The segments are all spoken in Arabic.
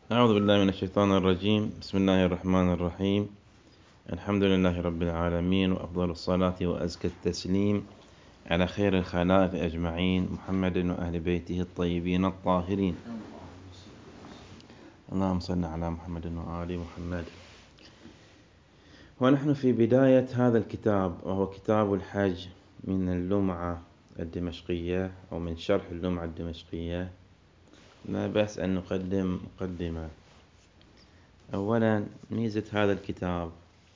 أعوذ بالله من الشيطان الرجيم. بسم الله الرحمن الرحيم. الحمد لله رب العالمين، وأفضل الصلاة وأزكى التسليم على خير الخلائق أجمعين، محمد وأهل بيته الطيبين الطاهرين. اللهم صل على محمد وآل محمد. ونحن في بداية هذا الكتاب، وهو كتاب الحج من اللمعة الدمشقية، أو من شرح اللمعة الدمشقية. لا بأس أن نقدم مقدمة. أولا، ميزة هذا الكتاب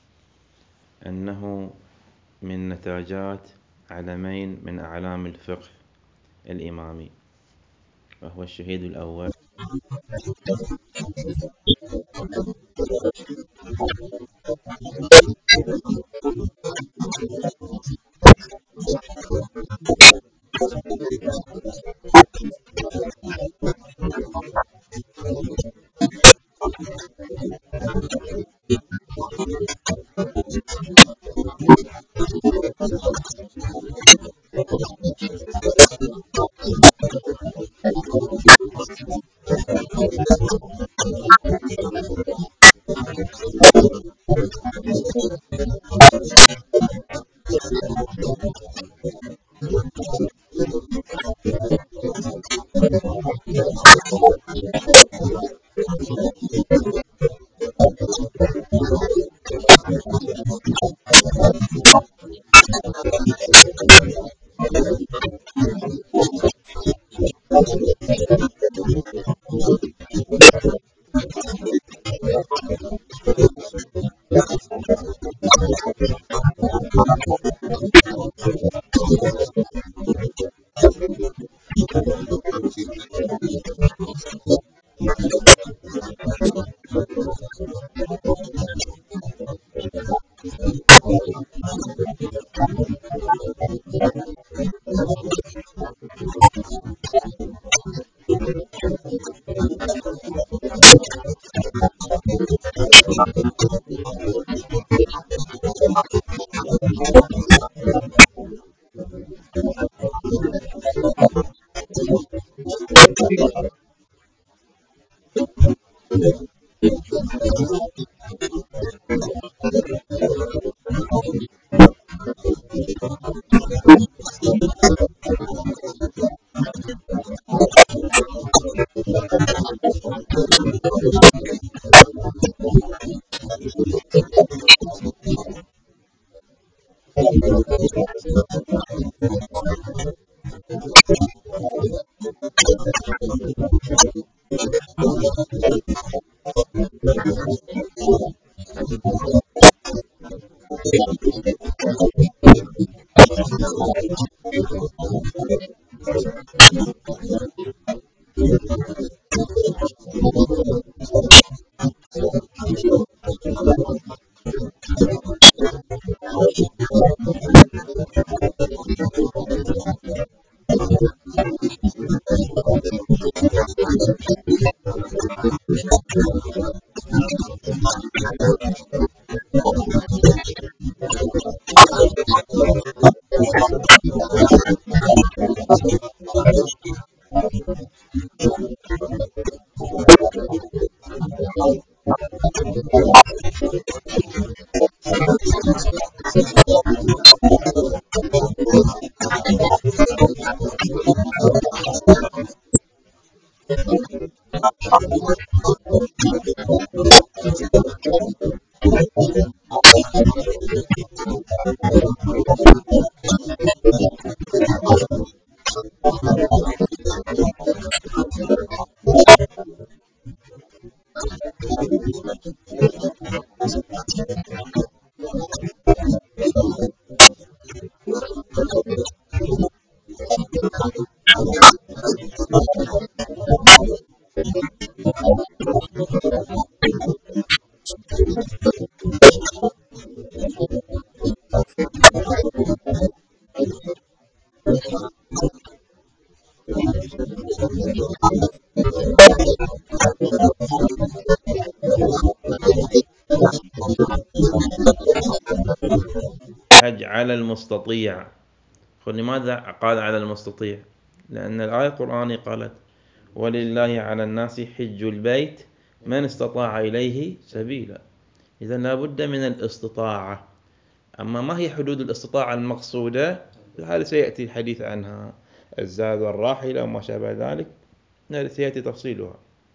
أنه من نتاجات علمين من أعلام الفقه الإمامي، وهو الشهيد الأول الحج على المستطيع. لماذا قال على المستطيع؟ لأن الآية القرآنية قالت: ولله على الناس حج البيت من استطاع إليه سبيلا. إذا لا بد من الاستطاعة. أما ما هي حدود الاستطاعة المقصودة؟ هذا سيأتي الحديث عنها، الزاد والراحلة وما شابه ذلك، هذا سيأتي تفصيلها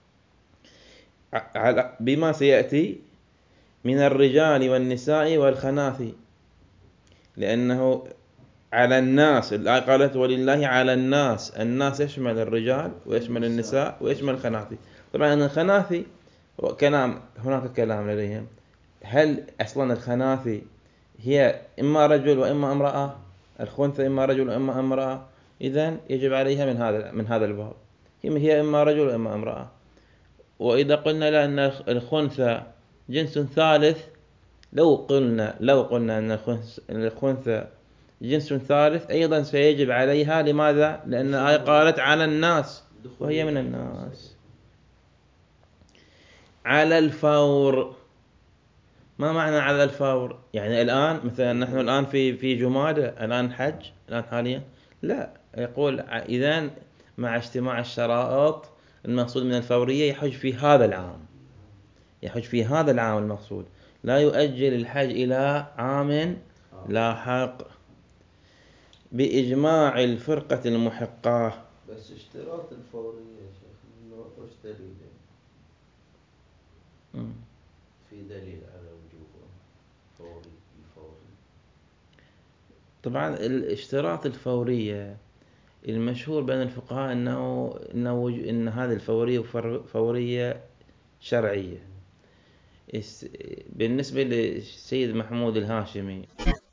بما سيأتي من الرجال والنساء والخناثي. لأنه على الناس، الآية قالت ولله على الناس، الناس يشمل الرجال ويشمل النساء ويشمل الخناثي. طبعا الخناثي كلام، هناك كلام لديهم، هل أصلا الخناثي هي إما رجل وإما امرأة؟ الخنثى إما رجل وإما امرأة؟ إذن يجب عليها من هذا الباب، هي إما رجل وإما امرأة. وإذا قلنا لأن الخنثى جنس ثالث، لو قلنا أن الخنثى جنس ثالث أيضا سيجب عليها. لماذا؟ لأن الآية قالت على الناس وهي من الناس. على الفور. ما معنى على الفور؟ يعني الآن مثلا نحن الآن في جمادى، الآن حج الآن حاليا، لا، يقول إذن مع اجتماع الشرائط المقصود من الفورية يحج في هذا العام، يحج في هذا العام المقصود، لا يؤجل الحج إلى عام لاحق بإجماع الفرقة المحقة. بس اشتراط الفورية يا شيخ وش دليله؟ في دليل على وجوبه الفوري؟ طبعا الاشتراط الفورية المشهور بين الفقهاء إن هذه الفورية فورية شرعية. بالنسبة للسيد محمود الهاشمي،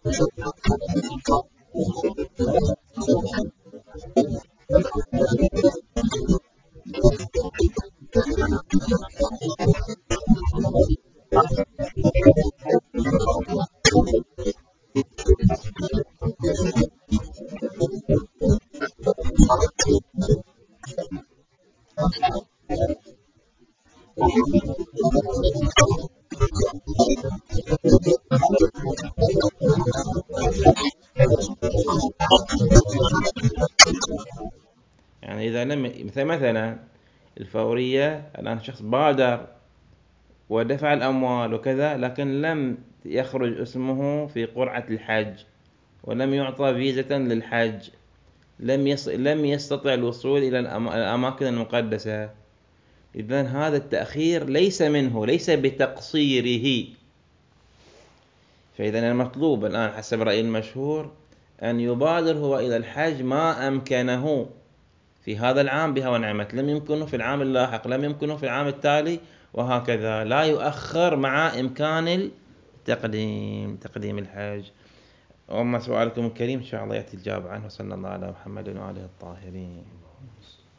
يعني إذا لم مثلا الفورية، الآن شخص بادر ودفع الأموال وكذا، لكن لم يخرج اسمه في قرعة الحج، ولم يعطى فيزة للحج، لم يستطع الوصول إلى الأماكن المقدسة، إذن هذا التأخير ليس منه، ليس بتقصيره. فإذا المطلوب الآن حسب رأي المشهور أن يبادر هو إلى الحج ما أمكنه في هذا العام بها ونعمت، لم يمكنه في العام اللاحق، لم يمكنه في العام التالي، وهكذا لا يؤخر مع إمكان تقديم الحج. وأما سؤالكم الكريم إن شاء الله يأتي الجواب عنه. صلى الله على محمد وآله الطاهرين.